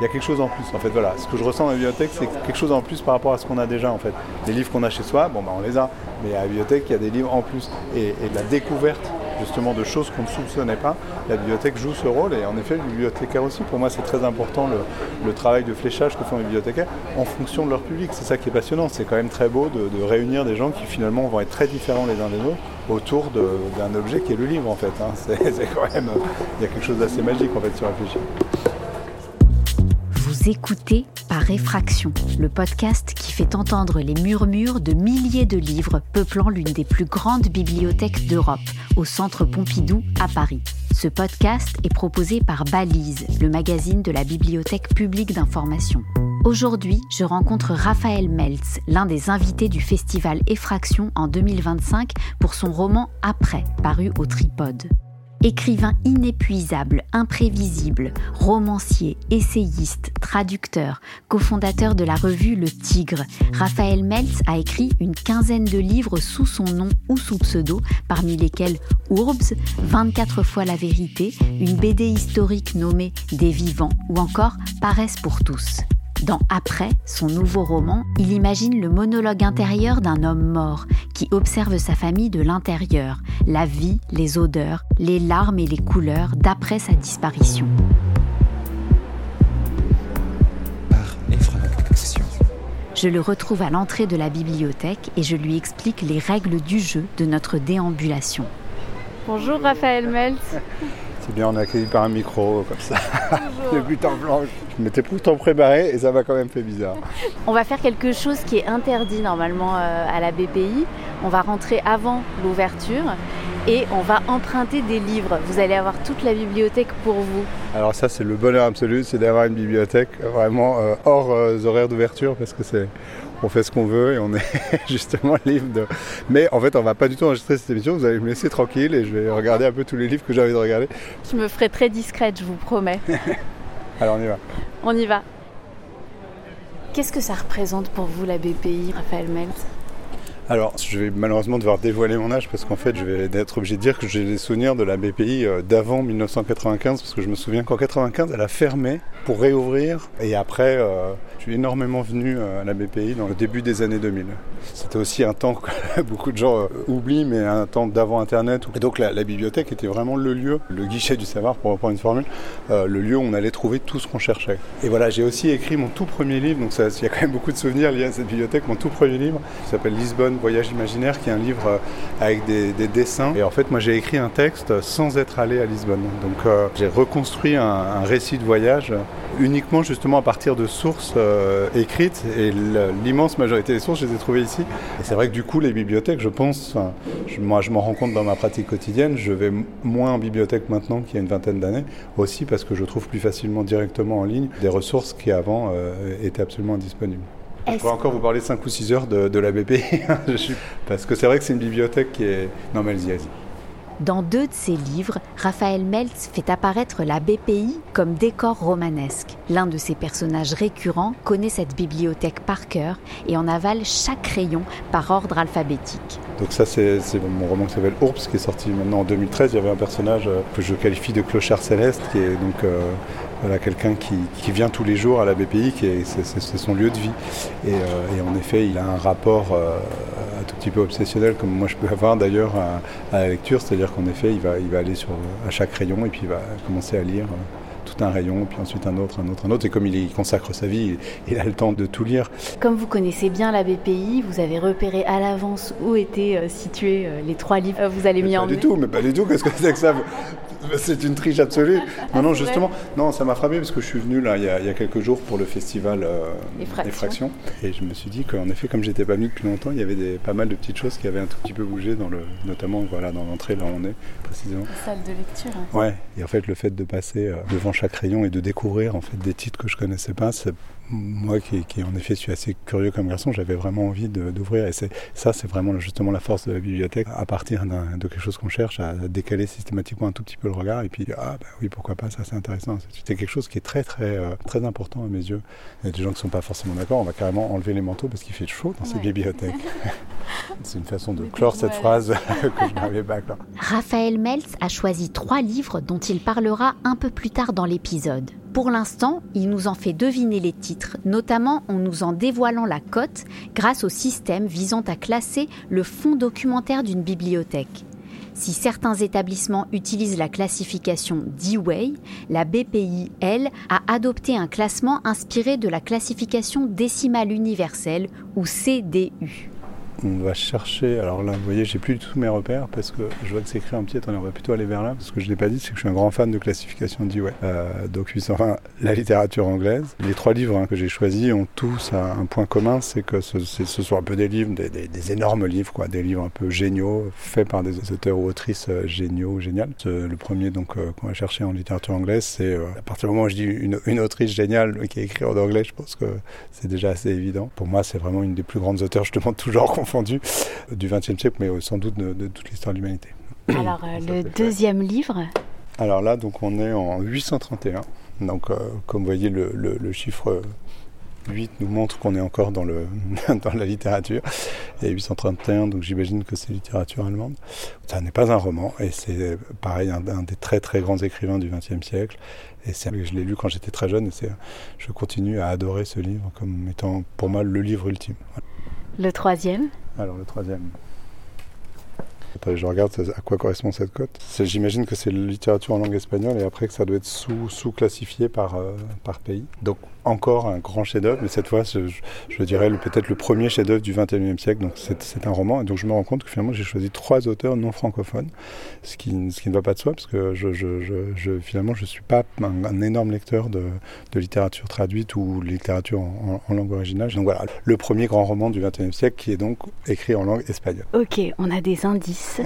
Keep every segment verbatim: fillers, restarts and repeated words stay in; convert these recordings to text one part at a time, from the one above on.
il y a quelque chose en plus. En fait, voilà, ce que je ressens à la bibliothèque, c'est quelque chose en plus par rapport à ce qu'on a déjà. En fait, les livres qu'on a chez soi, bon, bah, on les a, mais à la bibliothèque, il y a des livres en plus. Et, et la découverte justement de choses qu'on ne soupçonnait pas, la bibliothèque joue ce rôle. Et en effet, le bibliothécaire aussi, pour moi, c'est très important le, le travail de fléchage que font les bibliothécaires en fonction de leur public. C'est ça qui est passionnant. C'est quand même très beau de, de réunir des gens qui finalement vont être très différents les uns des autres autour de, d'un objet qui est le livre en fait. Hein. C'est, c'est quand même, il y a quelque chose d'assez magique en fait sur réfléchir. Vous écoutez Par Effraction, le podcast qui fait entendre les murmures de milliers de livres peuplant l'une des plus grandes bibliothèques d'Europe, au Centre Pompidou à Paris. Ce podcast est proposé par Balise, le magazine de la Bibliothèque publique d'information. Aujourd'hui, je rencontre Raphaël Meltz, l'un des invités du festival Effraction en deux mille vingt-cinq pour son roman Après, paru au Tripode. Écrivain inépuisable, imprévisible, romancier, essayiste, traducteur, cofondateur de la revue Le Tigre, Raphaël Meltz a écrit une quinzaine de livres sous son nom ou sous pseudo, parmi lesquels Ourbs, vingt-quatre fois la vérité, une B D historique nommée Des vivants ou encore Paresse pour tous. Dans Après, son nouveau roman, il imagine le monologue intérieur d'un homme mort qui observe sa famille de l'intérieur, la vie, les odeurs, les larmes et les couleurs d'après sa disparition. Par Effraction. Je le retrouve à l'entrée de la bibliothèque et je lui explique les règles du jeu de notre déambulation. Bonjour Raphaël Meltz. C'est bien, on est accueilli par un micro comme ça, de but en blanc. Je m'étais pourtant préparé et ça m'a quand même fait bizarre. On va faire quelque chose qui est interdit normalement euh, à la B P I. On va rentrer avant l'ouverture et on va emprunter des livres. Vous allez avoir toute la bibliothèque pour vous. Alors ça, c'est le bonheur absolu, c'est d'avoir une bibliothèque vraiment euh, hors euh, horaire d'ouverture parce que c'est... On fait ce qu'on veut et on est justement libre de... Mais en fait, on ne va pas du tout enregistrer cette émission. Vous allez me laisser tranquille et je vais regarder un peu tous les livres que j'ai envie de regarder. Je me ferai très discrète, je vous promets. Alors, on y va. On y va. Qu'est-ce que ça représente pour vous, la B P I, Raphaël Meltz ? Alors, je vais malheureusement devoir dévoiler mon âge parce qu'en fait, je vais être obligé de dire que j'ai des souvenirs de la B P I d'avant dix-neuf cent quatre-vingt-quinze parce que je me souviens qu'en quatre-vingt-quinze, elle a fermé pour réouvrir et après, euh, je suis énormément venu à la B P I dans le début des années deux mille. C'était aussi un temps que beaucoup de gens euh, oublient, mais un temps d'avant Internet. Et donc, la, la bibliothèque était vraiment le lieu, le guichet du savoir, pour reprendre une formule, euh, le lieu où on allait trouver tout ce qu'on cherchait. Et voilà, j'ai aussi écrit mon tout premier livre, donc ça, il y a quand même beaucoup de souvenirs liés à cette bibliothèque. Mon tout premier livre, qui s'appelle Lisbonne, Voyage imaginaire, qui est un livre euh, avec des, des dessins. Et en fait, moi, j'ai écrit un texte sans être allé à Lisbonne. Donc, euh, j'ai reconstruit un, un récit de voyage uniquement justement à partir de sources euh, écrites. Et l'immense majorité des sources, je les ai trouvées ici. Et c'est vrai que du coup, les bibliothèques, je pense, je, moi, je m'en rends compte dans ma pratique quotidienne. Je vais moins en bibliothèque maintenant qu'il y a une vingtaine d'années, aussi parce que je trouve plus facilement directement en ligne des ressources qui avant euh, étaient absolument indisponibles. Je pourrais encore vous parler cinq ou six heures de, de la B P I, parce que c'est vrai que c'est une bibliothèque qui est... Non mais allez-y, allez-y. Dans deux de ses livres, Raphaël Meltz fait apparaître la B P I comme décor romanesque. L'un de ses personnages récurrents connaît cette bibliothèque par cœur et en avale chaque rayon par ordre alphabétique. Donc ça, c'est, c'est mon roman qui s'appelle Ourbs, qui est sorti maintenant en deux mille treize. Il y avait un personnage que je qualifie de clochard céleste, qui est donc euh, voilà, quelqu'un qui, qui vient tous les jours à la B P I, qui est, c'est, c'est, c'est son lieu de vie. Et, euh, et en effet, il a un rapport euh, un tout petit peu obsessionnel, comme moi je peux avoir d'ailleurs à, à la lecture. C'est-à-dire qu'en effet, il va, il va aller sur, à chaque rayon et puis il va commencer à lire tout un rayon, puis ensuite un autre, un autre, un autre. Et comme il, il consacre sa vie, il, il a le temps de tout lire. Comme vous connaissez bien la B P I, vous avez repéré à l'avance où étaient euh, situés euh, les trois livres que vous allez m'y emmener. Pas du tout, mais pas du tout. Qu'est-ce que c'est que ça ? C'est une triche absolue. Non, non, justement, non, ça m'a frappé parce que je suis venu là il y a, il y a quelques jours pour le festival euh, Effraction. Et je me suis dit qu'en effet, comme j'étais pas venu depuis longtemps, il y avait des, pas mal de petites choses qui avaient un tout petit peu bougé, dans le, notamment voilà, dans l'entrée, là où on est précisément. La salle de lecture. Hein. Ouais, et en fait, le fait de passer euh, devant chaque rayon et de découvrir en fait, des titres que je connaissais pas, c'est... Moi qui, qui en effet suis assez curieux comme garçon, j'avais vraiment envie de, d'ouvrir et c'est, ça c'est vraiment justement la force de la bibliothèque, à partir d'un, de quelque chose qu'on cherche, à décaler systématiquement un tout petit peu le regard et puis ah bah oui pourquoi pas, ça c'est intéressant, c'est quelque chose qui est très très euh, très important à mes yeux. Il y a des gens qui ne sont pas forcément d'accord, on va carrément enlever les manteaux parce qu'il fait chaud dans ouais. ces bibliothèques. C'est une façon de clore cette phrase que je n'avais pas clore. Raphaël Meltz a choisi trois livres dont il parlera un peu plus tard dans l'épisode. Pour l'instant, il nous en fait deviner les titres, notamment en nous en dévoilant la cote grâce au système visant à classer le fonds documentaire d'une bibliothèque. Si certains établissements utilisent la classification Dewey, la B P I, elle, a adopté un classement inspiré de la classification décimale universelle, ou C D U. On va chercher, alors là vous voyez j'ai plus du tout mes repères parce que je vois que c'est écrit en petit, attendez on va plutôt aller vers là parce que je ne l'ai pas dit, c'est que je suis un grand fan de classification Dewey. Euh, donc huit cent vingt, la littérature anglaise. Les trois livres hein, que j'ai choisis ont tous un point commun, c'est que ce, c'est, ce sont un peu des livres, des, des, des énormes livres, quoi, des livres un peu géniaux, faits par des auteurs ou autrices euh, géniaux, géniales. Ce, le premier donc euh, qu'on va chercher en littérature anglaise, c'est euh, à partir du moment où je dis une, une autrice géniale qui a écrit en anglais, je pense que c'est déjà assez évident. Pour moi c'est vraiment une des plus grandes auteurs, je demande toujours qu'on du vingtième siècle, mais sans doute de, de toute l'histoire de l'humanité. Alors, euh, le deuxième livre. Alors là, donc, on est en huit cent trente et un. Donc, euh, comme vous voyez, le, le, le chiffre huit nous montre qu'on est encore dans, le, dans la littérature. Et huit cent trente et un, donc j'imagine que c'est littérature allemande. Ça n'est pas un roman, et c'est pareil, un, un des très très grands écrivains du vingtième siècle. Et c'est, je l'ai lu quand j'étais très jeune, et c'est, je continue à adorer ce livre comme étant pour moi le livre ultime. Voilà. Le troisième. Alors le troisième. Attends, je regarde à quoi correspond cette cote. C'est, j'imagine que c'est la littérature en langue espagnole et après que ça doit être sous, sous-classifié par, euh, par pays. Donc encore un grand chef-d'œuvre, mais cette fois, je, je dirais le, peut-être le premier chef-d'œuvre du vingt et unième siècle. Donc c'est, c'est un roman. Et donc je me rends compte que finalement j'ai choisi trois auteurs non francophones, ce qui, ce qui ne va pas de soi parce que je, je, je, je, finalement je ne suis pas un, un énorme lecteur de, de littérature traduite ou littérature en, en, en langue originale. Donc voilà, le premier grand roman du vingt et unième siècle qui est donc écrit en langue espagnole. Ok, on a des indices.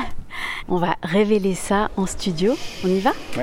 On va révéler ça en studio. On y va ? Ouais.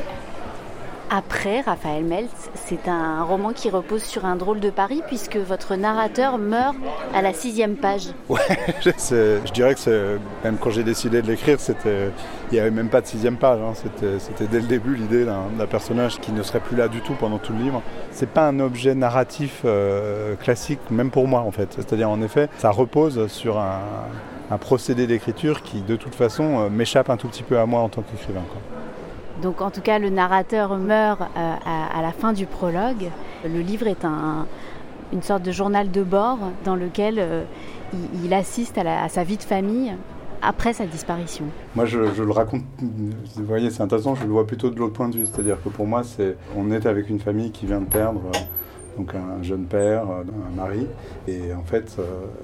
Après, Raphaël Meltz, c'est un roman qui repose sur un drôle de pari puisque votre narrateur meurt à la sixième page. Ouais, c'est, je dirais que c'est, même quand j'ai décidé de l'écrire, c'était, il n'y avait même pas de sixième page. Hein, c'était, c'était dès le début l'idée d'un, d'un personnage qui ne serait plus là du tout pendant tout le livre. C'est pas un objet narratif euh, classique, même pour moi en fait. C'est-à-dire en effet, ça repose sur un, un procédé d'écriture qui de toute façon euh, m'échappe un tout petit peu à moi en tant qu'écrivain, quoi. Donc en tout cas, le narrateur meurt euh, à, à la fin du prologue. Le livre est un, une sorte de journal de bord dans lequel euh, il, il assiste à, la, à sa vie de famille après sa disparition. Moi, je, je le raconte, vous voyez, c'est intéressant, je le vois plutôt de l'autre point de vue. C'est-à-dire que pour moi, c'est, on est avec une famille qui vient de perdre euh, donc un jeune père, euh, un mari. Et en fait, euh,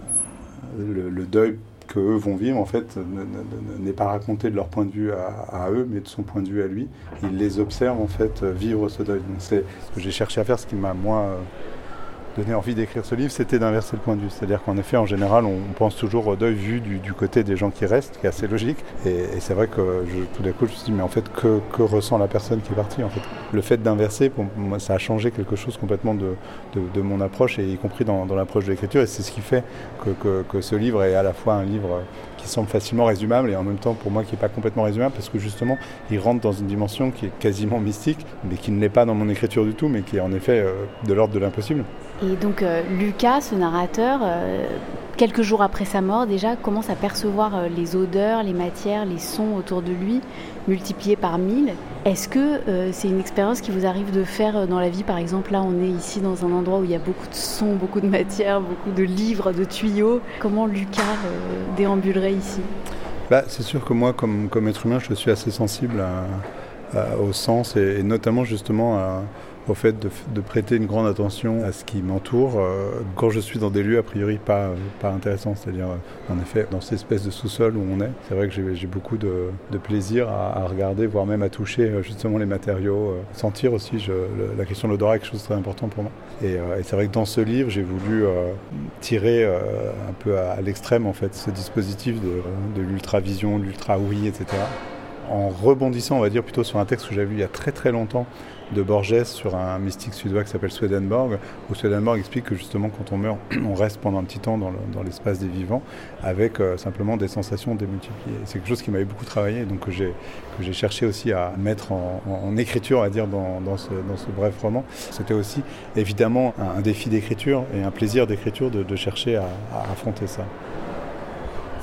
le, le deuil qu'eux vont vivre, en fait, n'est pas raconté de leur point de vue à, à eux, mais de son point de vue à lui. Il les observe, en fait, vivre ce deuil. Donc c'est ce que j'ai cherché à faire, ce qui m'a, moi, donné envie d'écrire ce livre, c'était d'inverser le point de vue. C'est-à-dire qu'en effet, en général, on pense toujours au deuil vu du, du côté des gens qui restent, qui est assez logique. Et, et c'est vrai que je, tout d'un coup, je me suis dit, mais en fait, que, que ressent la personne qui est partie, en fait. Le fait d'inverser, pour moi, ça a changé quelque chose complètement de, de, de mon approche, et y compris dans, dans l'approche de l'écriture. Et c'est ce qui fait que, que, que ce livre est à la fois un livre qui semble facilement résumable, et en même temps, pour moi, qui n'est pas complètement résumable, parce que justement, il rentre dans une dimension qui est quasiment mystique, mais qui ne l'est pas dans mon écriture du tout, mais qui est en effet euh, de l'ordre de l'impossible. Et donc euh, Lucas, ce narrateur, euh, quelques jours après sa mort déjà, commence à percevoir euh, les odeurs, les matières, les sons autour de lui, multipliés par mille. Est-ce que euh, c'est une expérience qui vous arrive de faire dans la vie ? Par exemple, là, on est ici dans un endroit où il y a beaucoup de sons, beaucoup de matières, beaucoup de livres, de tuyaux. Comment Lucas euh, déambulerait ici ? Bah, c'est sûr que moi, comme, comme être humain, je suis assez sensible à, à, au sens, et, et notamment justement à... au fait de, de prêter une grande attention à ce qui m'entoure euh, quand je suis dans des lieux a priori pas, pas intéressants, c'est-à-dire euh, en effet dans cette espèce de sous-sol où on est, c'est vrai que j'ai, j'ai beaucoup de, de plaisir à, à regarder, voire même à toucher euh, justement les matériaux, euh, sentir aussi, je, le, la question de l'odorat est quelque chose de très important pour moi. Et, euh, et c'est vrai que dans ce livre, j'ai voulu euh, tirer euh, un peu à, à l'extrême en fait ce dispositif de, de l'ultravision, de l'ultra-ouïe, et cetera. En rebondissant, on va dire, plutôt sur un texte que j'avais vu il y a très très longtemps de Borges sur un mystique suédois qui s'appelle Swedenborg, où Swedenborg explique que justement quand on meurt, on reste pendant un petit temps dans, le, dans l'espace des vivants avec euh, simplement des sensations démultipliées. C'est quelque chose qui m'avait beaucoup travaillé, donc que j'ai, que j'ai cherché aussi à mettre en, en, en écriture, on va dire, dans, dans, ce, dans ce bref roman. C'était aussi évidemment un, un défi d'écriture et un plaisir d'écriture de, de chercher à, à affronter ça.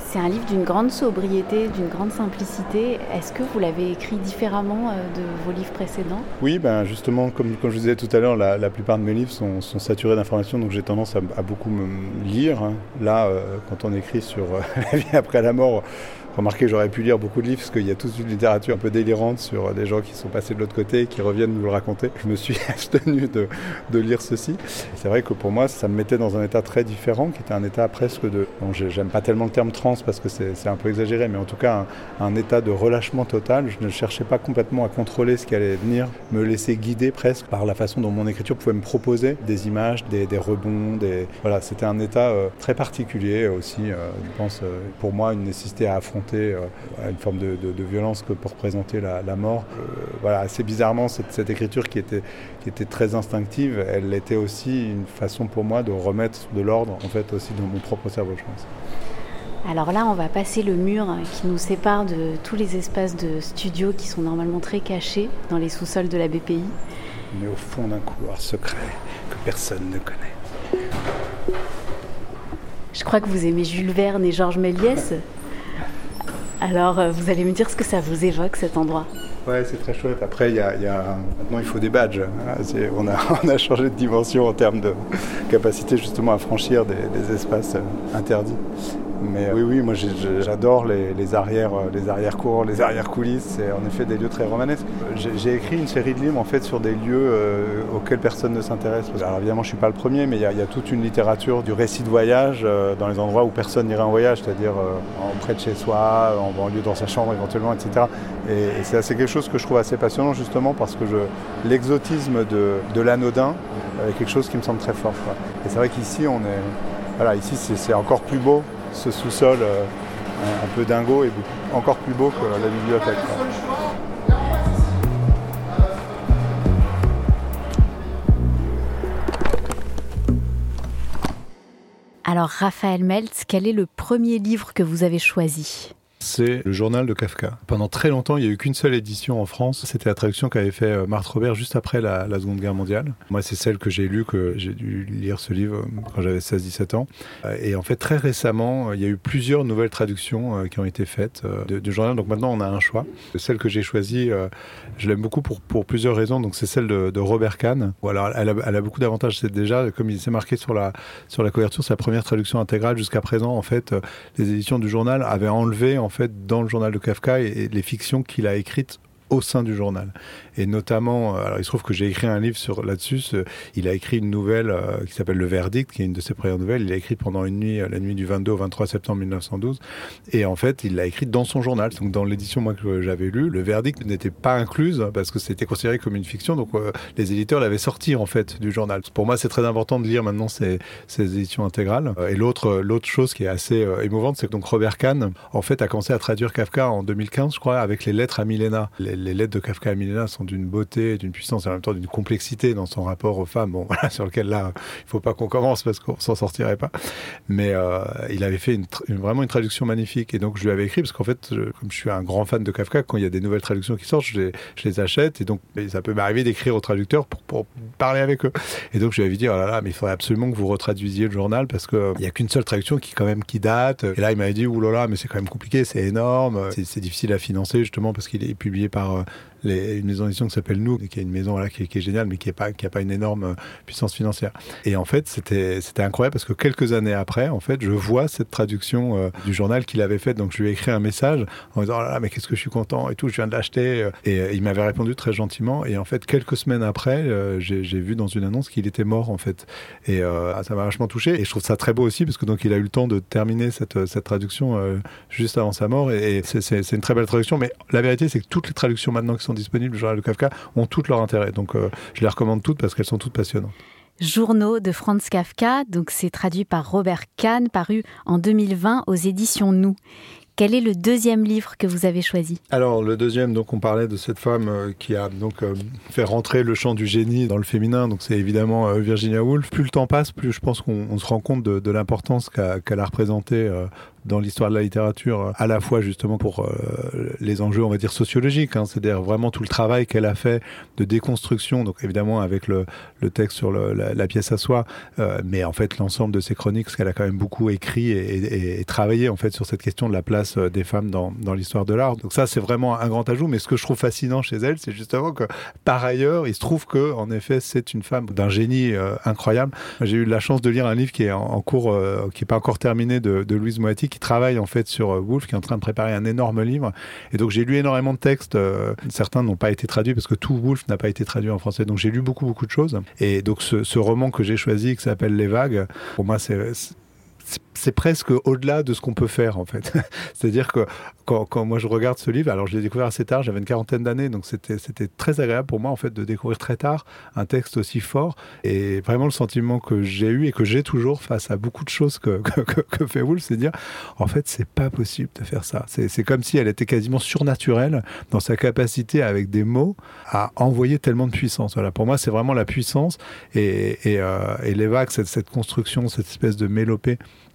C'est un livre d'une grande sobriété, d'une grande simplicité. Est-ce que vous l'avez écrit différemment de vos livres précédents ? Oui, ben justement, comme, comme je vous disais tout à l'heure, la, la plupart de mes livres sont, sont saturés d'informations, donc j'ai tendance à, à beaucoup me lire. Hein. Là, euh, quand on écrit sur euh, la vie après la mort, remarquez que j'aurais pu lire beaucoup de livres parce qu'il y a toute une littérature un peu délirante sur des gens qui sont passés de l'autre côté et qui reviennent nous le raconter. Je me suis abstenu de, de lire ceci. C'est vrai que pour moi, ça me mettait dans un état très différent, qui était un état presque de... Bon, j'aime pas tellement le terme trans parce que c'est, c'est un peu exagéré, mais en tout cas, un, un état de relâchement total. Je ne cherchais pas complètement à contrôler ce qui allait venir, me laisser guider presque par la façon dont mon écriture pouvait me proposer des images, des, des rebonds. Des... Voilà, c'était un état euh, très particulier aussi. Euh, je pense, euh, pour moi, une nécessité à affronter Euh, une forme de, de, de violence que pour représenter la, la mort. Euh, voilà, assez bizarrement, cette, cette écriture qui était, qui était très instinctive, elle était aussi une façon pour moi de remettre de l'ordre, en fait, aussi dans mon propre cerveau, je pense. Alors là, on va passer le mur qui nous sépare de tous les espaces de studio qui sont normalement très cachés dans les sous-sols de la B P I. On est au fond d'un couloir secret que personne ne connaît. Je crois que vous aimez Jules Verne et Georges Méliès. Alors, euh, vous allez me dire ce que ça vous évoque, cet endroit. Ouais, c'est très chouette. Après, il y a, y a... maintenant, il faut des badges. C'est... On, a, on a changé de dimension en termes de capacité, justement, à franchir des, des espaces interdits. Mais oui, oui, moi j'ai, j'adore les, les, arrières, les arrière-cours, les arrière-coulisses. C'est en effet des lieux très romanesques. J'ai, j'ai écrit une série de livres en fait sur des lieux euh, auxquels personne ne s'intéresse. Alors évidemment, je suis pas le premier, mais il y, y a toute une littérature du récit de voyage euh, dans les endroits où personne n'irait en voyage, c'est-à-dire euh, en près de chez soi, en banlieue, dans sa chambre éventuellement, et cetera. Et, et c'est assez quelque chose que je trouve assez passionnant justement parce que je, l'exotisme de, de l'anodin est quelque chose qui me semble très fort, quoi. Et c'est vrai qu'ici, on est, voilà, ici c'est, c'est encore plus beau. Ce sous-sol euh, un peu dingo et encore plus beau que la bibliothèque. Quoi. Alors Raphaël Meltz, quel est le premier livre que vous avez choisi ? C'est le journal de Kafka. Pendant très longtemps, il n'y a eu qu'une seule édition en France. C'était la traduction qu'avait fait Marthe Robert juste après la, la Seconde Guerre mondiale. Moi, c'est celle que j'ai lue, que j'ai dû lire ce livre quand j'avais seize dix-sept ans. Et en fait, très récemment, il y a eu plusieurs nouvelles traductions qui ont été faites de, du journal. Donc maintenant, on a un choix. Celle que j'ai choisie, je l'aime beaucoup pour, pour plusieurs raisons. Donc c'est celle de, de Robert Kahn. Alors, elle a, elle a beaucoup d'avantages. C'est déjà, comme il s'est marqué sur la, sur la couverture, c'est la première traduction intégrale. Jusqu'à présent, en fait, les éditions du journal avaient enlevé, en fait, dans le journal de Kafka et, et les fictions qu'il a écrites au sein du journal. Et notamment, alors il se trouve que j'ai écrit un livre sur, là-dessus, ce, il a écrit une nouvelle euh, qui s'appelle Le Verdict, qui est une de ses premières nouvelles. Il l'a écrit pendant une nuit, la nuit du vingt-deux au vingt-trois septembre mille neuf cent douze. Et en fait, il l'a écrit dans son journal. Donc dans l'édition moi, que j'avais lue, Le Verdict n'était pas incluse parce que c'était considéré comme une fiction. Donc euh, les éditeurs l'avaient sorti en fait du journal. Pour moi, c'est très important de lire maintenant ces, ces éditions intégrales. Et l'autre, l'autre chose qui est assez euh, émouvante, c'est que donc Robert Kahn, en fait, a commencé à traduire Kafka en deux mille quinze, je crois, avec les lettres à Milena. Les, les lettres de Kafka à Milena sont d'une beauté, d'une puissance et en même temps d'une complexité dans son rapport aux femmes, bon, voilà, sur lequel là, il ne faut pas qu'on commence parce qu'on s'en sortirait pas. Mais euh, il avait fait une, une, vraiment une traduction magnifique. Et donc, je lui avais écrit, parce qu'en fait, je, comme je suis un grand fan de Kafka, quand il y a des nouvelles traductions qui sortent, je les, je les achète. Et donc, ça peut m'arriver d'écrire aux traducteurs pour, pour parler avec eux. Et donc, je lui avais dit, oh là là, mais il faudrait absolument que vous retraduisiez le journal parce qu'il euh, n'y a qu'une seule traduction qui, quand même, qui date. Et là, il m'avait dit, oh là là, mais c'est quand même compliqué, c'est énorme. C'est, c'est difficile à financer, justement, parce qu'il est publié par euh, les, une maison d'édition qui s'appelle Nous, qui est une maison voilà, qui, qui est géniale, mais qui n'a pas, qui a pas une énorme puissance financière. Et en fait, c'était, c'était incroyable parce que quelques années après, en fait, je vois cette traduction euh, du journal qu'il avait faite. Donc, je lui ai écrit un message en disant, oh là là, mais qu'est-ce que je suis content et tout, je viens de l'acheter. Et euh, il m'avait répondu très gentiment. Et en fait, quelques semaines après, euh, j'ai, j'ai vu dans une annonce qu'il était mort, en fait. Et euh, ça m'a vachement touché. Et je trouve ça très beau aussi parce que donc, il a eu le temps de terminer cette, cette traduction euh, juste avant sa mort. Et, et c'est, c'est, c'est une très belle traduction. Mais la vérité, c'est que toutes les traductions maintenant qui sont disponibles du journal de Kafka ont tout leur intérêt. Donc, euh, je les recommande toutes parce qu'elles sont toutes passionnantes. Journaux de Franz Kafka, donc c'est traduit par Robert Kahn, paru en deux mille vingt aux éditions Nous. Quel est le deuxième livre que vous avez choisi ? Alors, le deuxième, donc, on parlait de cette femme euh, qui a donc euh, fait rentrer le chant du génie dans le féminin. Donc, c'est évidemment euh, Virginia Woolf. Plus le temps passe, plus je pense qu'on on se rend compte de, de l'importance qu'a, qu'elle a représentée euh, dans l'histoire de la littérature, à la fois justement pour euh, les enjeux, on va dire, sociologiques, hein, c'est-à-dire vraiment tout le travail qu'elle a fait de déconstruction, donc évidemment avec le, le texte sur le, la, la pièce à soi, euh, mais en fait l'ensemble de ses chroniques, parce qu'elle a quand même beaucoup écrit et, et, et travaillé en fait sur cette question de la place des femmes dans, dans l'histoire de l'art. Donc ça, c'est vraiment un grand ajout, mais ce que je trouve fascinant chez elle, c'est justement que par ailleurs, il se trouve que en effet, c'est une femme d'un génie euh, incroyable. J'ai eu la chance de lire un livre qui est en, en cours, euh, qui n'est pas encore terminé, de, de Louise Moatti, qui travaille en fait sur euh, Woolf, qui est en train de préparer un énorme livre. Et donc j'ai lu énormément de textes. Euh, certains n'ont pas été traduits parce que tout Woolf n'a pas été traduit en français. Donc j'ai lu beaucoup beaucoup de choses. Et donc ce, ce roman que j'ai choisi, qui s'appelle Les Vagues, pour moi c'est, c'est c'est presque au-delà de ce qu'on peut faire en fait. C'est-à-dire que quand, quand moi je regarde ce livre, alors je l'ai découvert assez tard, j'avais une quarantaine d'années, donc c'était, c'était très agréable pour moi en fait de découvrir très tard un texte aussi fort, et vraiment le sentiment que j'ai eu et que j'ai toujours face à beaucoup de choses que, que, que, que fait Woolf, c'est de dire en fait c'est pas possible de faire ça. C'est, c'est comme si elle était quasiment surnaturelle dans sa capacité avec des mots à envoyer tellement de puissance. Voilà, pour moi c'est vraiment la puissance et, et, euh, et les vagues, cette, cette construction, cette espèce de mélopée.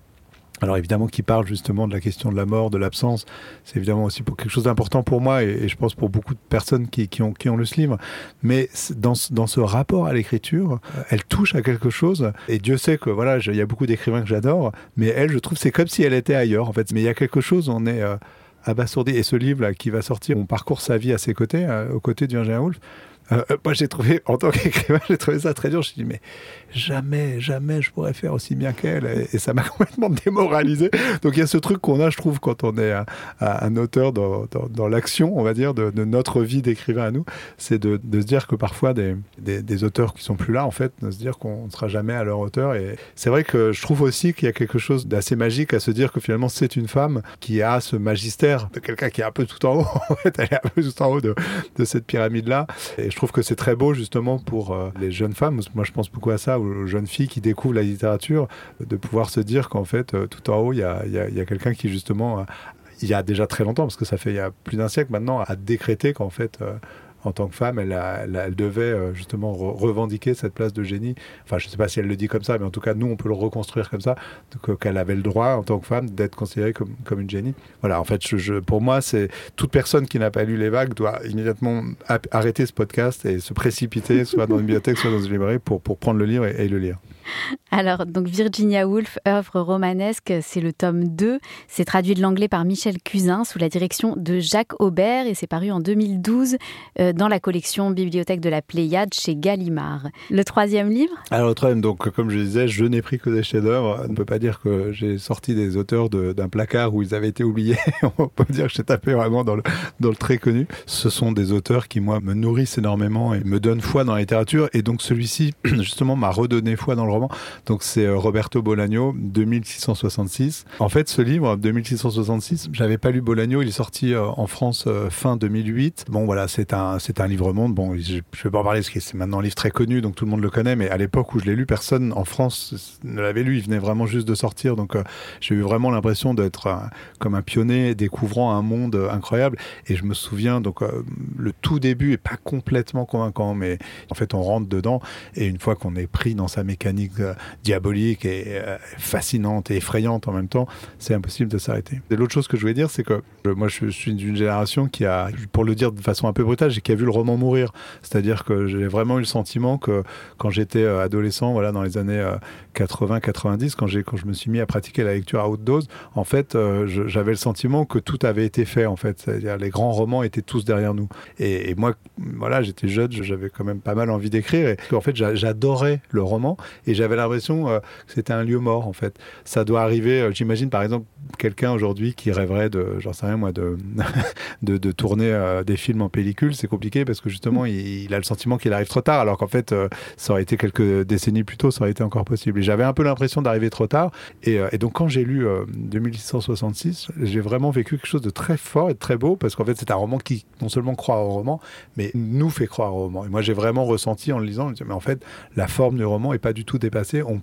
Alors évidemment qui parle justement de la question de la mort, de l'absence, c'est évidemment aussi pour quelque chose d'important pour moi et, et je pense pour beaucoup de personnes qui, qui, ont, qui ont lu ce livre. Mais dans, dans ce rapport à l'écriture, elle touche à quelque chose et Dieu sait que voilà, il y a beaucoup d'écrivains que j'adore, mais elle, je trouve, c'est comme si elle était ailleurs en fait. Mais il y a quelque chose, on est euh, abasourdi. Et ce livre là qui va sortir, on parcourt sa vie à ses côtés, euh, aux côtés de Virginia Woolf. Euh, moi j'ai trouvé, en tant qu'écrivain, j'ai trouvé ça très dur. Je me suis dit mais jamais, jamais je pourrais faire aussi bien qu'elle, et, et ça m'a complètement démoralisé. Donc il y a ce truc qu'on a, je trouve, quand on est un, un auteur dans, dans, dans l'action, on va dire, de, de notre vie d'écrivain à nous, c'est de, de se dire que parfois des, des, des auteurs qui sont plus là, en fait, de se dire qu'on ne sera jamais à leur hauteur. Et c'est vrai que je trouve aussi qu'il y a quelque chose d'assez magique à se dire que finalement c'est une femme qui a ce magistère de quelqu'un qui est un peu tout en haut. En fait, elle est un peu tout en haut de, de cette pyramide-là. Et je trouve que c'est très beau justement pour euh, les jeunes femmes. Moi, je pense beaucoup à ça, aux jeunes filles qui découvrent la littérature, de pouvoir se dire qu'en fait, euh, tout en haut, il y a, y a, y a quelqu'un qui justement, euh, il y a déjà très longtemps, parce que ça fait il y a plus d'un siècle maintenant, a décrété qu'en fait, euh, en tant que femme, elle, a, elle, a, elle devait euh, justement re- revendiquer cette place de génie. Enfin, je ne sais pas si elle le dit comme ça, mais en tout cas, nous, on peut le reconstruire comme ça, donc, qu'elle avait le droit, en tant que femme, d'être considérée comme, comme une génie. Voilà, en fait, je, je, pour moi, c'est toute personne qui n'a pas lu Les Vagues doit immédiatement a- arrêter ce podcast et se précipiter, soit dans une bibliothèque, soit dans une librairie, pour, pour prendre le livre et, et le lire. Alors, donc Virginia Woolf, œuvre romanesque, c'est le tome deux. C'est traduit de l'anglais par Michel Cusin sous la direction de Jacques Aubert et c'est paru en deux mille douze euh, dans la collection Bibliothèque de la Pléiade chez Gallimard. Le troisième livre ? Alors, le troisième, donc, comme je disais, je n'ai pris que des chefs-d'œuvre. On ne peut pas dire que j'ai sorti des auteurs de, d'un placard où ils avaient été oubliés. On peut dire que j'ai tapé vraiment dans le, dans le très connu. Ce sont des auteurs qui, moi, me nourrissent énormément et me donnent foi dans la littérature. Et donc, celui-ci, justement, m'a redonné foi dans le roman. Donc c'est Roberto Bolaño, deux mille six cent soixante-six. En fait, ce livre, deux mille six cent soixante-six, j'avais pas lu Bolaño, il est sorti euh, en France euh, fin deux mille huit. Bon voilà, c'est un, c'est un livre-monde. Bon, je, je vais pas en parler parce que c'est maintenant un livre très connu, donc tout le monde le connaît, mais à l'époque où je l'ai lu, personne en France ne l'avait lu, il venait vraiment juste de sortir, donc euh, j'ai eu vraiment l'impression d'être euh, comme un pionnier découvrant un monde euh, incroyable. Et je me souviens, donc euh, le tout début est pas complètement convaincant, mais en fait on rentre dedans, et une fois qu'on est pris dans sa mécanique euh, diabolique et euh, fascinante et effrayante en même temps, c'est impossible de s'arrêter. Et l'autre chose que je voulais dire, c'est que euh, moi je suis d'une génération qui a, pour le dire de façon un peu brutale, qui a vu le roman mourir. C'est-à-dire que j'ai vraiment eu le sentiment que quand j'étais euh, adolescent, voilà, dans les années euh, quatre-vingts quatre-vingt-dix, quand, j'ai, quand je me suis mis à pratiquer la lecture à haute dose, en fait, euh, je, j'avais le sentiment que tout avait été fait, en fait. C'est-à-dire les grands romans étaient tous derrière nous. Et, et moi, voilà, j'étais jeune, j'avais quand même pas mal envie d'écrire. Et en fait, j'adorais le roman et j'avais l'impression euh, que c'était un lieu mort, en fait. Ça doit arriver, euh, j'imagine par exemple quelqu'un aujourd'hui qui rêverait de, j'en sais rien moi, de, de, de tourner euh, des films en pellicule, c'est compliqué parce que justement il, il a le sentiment qu'il arrive trop tard, alors qu'en fait euh, ça aurait été quelques décennies plus tôt, ça aurait été encore possible. Et j'avais un peu l'impression d'arriver trop tard. Et, euh, et donc quand j'ai lu euh, deux mille six cent soixante-six, j'ai vraiment vécu quelque chose de très fort et de très beau, parce qu'en fait c'est un roman qui non seulement croit au roman, mais nous fait croire au roman. Et moi j'ai vraiment ressenti en le lisant, mais en fait la forme du roman est pas du tout dépassée. On peut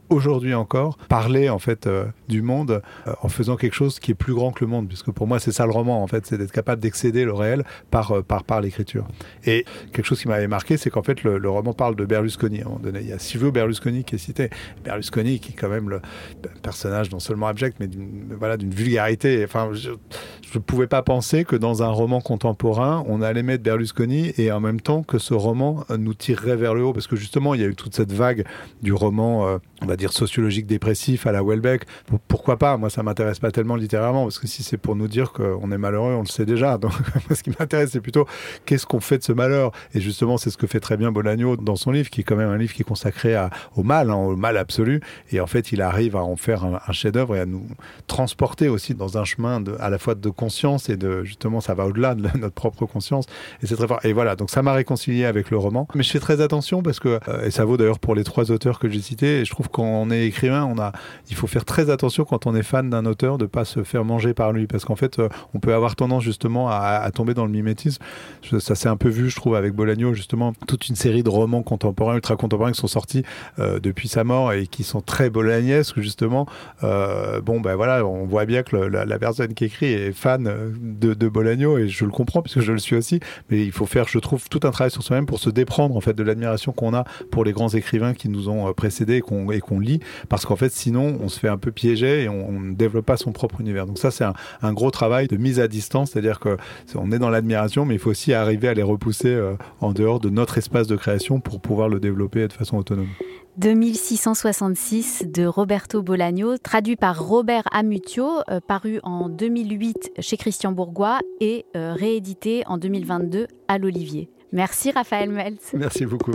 aujourd'hui encore parler en fait euh, du monde euh, en faisant quelque chose qui est plus grand que le monde, puisque pour moi c'est ça le roman en fait, c'est d'être capable d'excéder le réel par euh, par par l'écriture. Et quelque chose qui m'avait marqué, c'est qu'en fait le, le roman parle de Berlusconi à un moment donné. Il y a Silvio Berlusconi qui est cité. Berlusconi qui est quand même le personnage non seulement abject mais d'une, voilà, d'une vulgarité. Enfin, je ne pouvais pas penser que dans un roman contemporain on allait mettre Berlusconi et en même temps que ce roman nous tirerait vers le haut, parce que justement il y a eu toute cette vague du roman euh, on va dire sociologique dépressif à la Houellebecq. Pourquoi pas? Moi ça m'intéresse pas tellement littéralement, parce que si c'est pour nous dire qu'on est malheureux, on le sait déjà. Donc ce qui m'intéresse c'est plutôt qu'est-ce qu'on fait de ce malheur, et justement c'est ce que fait très bien Bolaño dans son livre, qui est quand même un livre qui est consacré à, au mal, hein, au mal absolu, et en fait il arrive à en faire un, un chef-d'œuvre et à nous transporter aussi dans un chemin de, à la fois de conscience et de, justement ça va au-delà de notre propre conscience, et c'est très fort. Et voilà, donc ça m'a réconcilié avec le roman, mais je fais très attention parce que, euh, et ça vaut d'ailleurs pour les trois auteurs que j'ai cités, et je trouve quand on est écrivain, on a, il faut faire très attention quand on est fan d'un auteur de pas se faire manger par lui, parce qu'en fait euh, on peut avoir tendance justement à, à tomber dans le mimétisme. Je, ça s'est un peu vu je trouve avec Bolaño, justement toute une série de romans contemporains, ultra contemporains qui sont sortis euh, depuis sa mort et qui sont très bolagnesques justement. Euh, bon ben voilà, on voit bien que le, la, la personne qui écrit est fan de, de Bolaño, et je le comprends puisque je le suis aussi, mais il faut faire je trouve tout un travail sur soi-même pour se déprendre en fait de l'admiration qu'on a pour les grands écrivains qui nous ont précédés et qu'on, et qu'on lit, parce qu'en fait sinon on se fait un peu piéger et on, on ne développe pas son propre univers. Donc ça c'est un, un gros travail de mise à distance, c'est-à-dire que c'est, on est dans l'admiration mais il faut aussi arriver à les repousser euh, en dehors de notre espace de création pour pouvoir le développer de façon autonome. deux mille six cent soixante-six de Roberto Bolaño, traduit par Robert Amutio, euh, paru en deux mille huit chez Christian Bourgois et euh, réédité en deux mille vingt-deux à l'Olivier. Merci Raphaël Meltz. Merci beaucoup.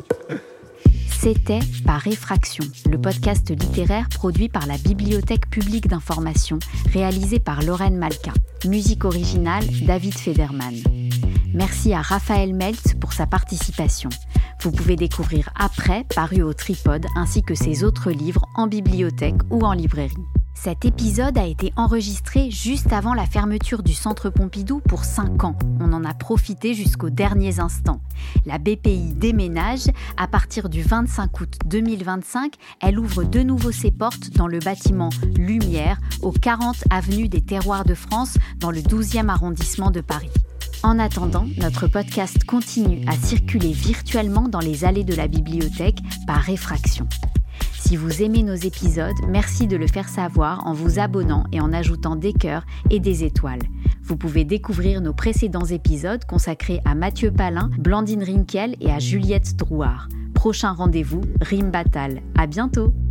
C'était Par effraction, le podcast littéraire produit par la Bibliothèque publique d'information, réalisé par Lorraine Malka. Musique originale, David Federman. Merci à Raphaël Meltz pour sa participation. Vous pouvez découvrir Après, paru au Tripode, ainsi que ses autres livres en bibliothèque ou en librairie. Cet épisode a été enregistré juste avant la fermeture du Centre Pompidou pour cinq ans. On en a profité jusqu'aux derniers instants. La B P I déménage. À partir du vingt-cinq août deux mille vingt-cinq, elle ouvre de nouveau ses portes dans le bâtiment Lumière, au quarante avenue des Terroirs de France, dans le douzième arrondissement de Paris. En attendant, notre podcast continue à circuler virtuellement dans les allées de la bibliothèque par effraction. Si vous aimez nos épisodes, merci de le faire savoir en vous abonnant et en ajoutant des cœurs et des étoiles. Vous pouvez découvrir nos précédents épisodes consacrés à Mathieu Palin, Blandine Rinkel et à Juliette Drouard. Prochain rendez-vous, Rime Batal. À bientôt!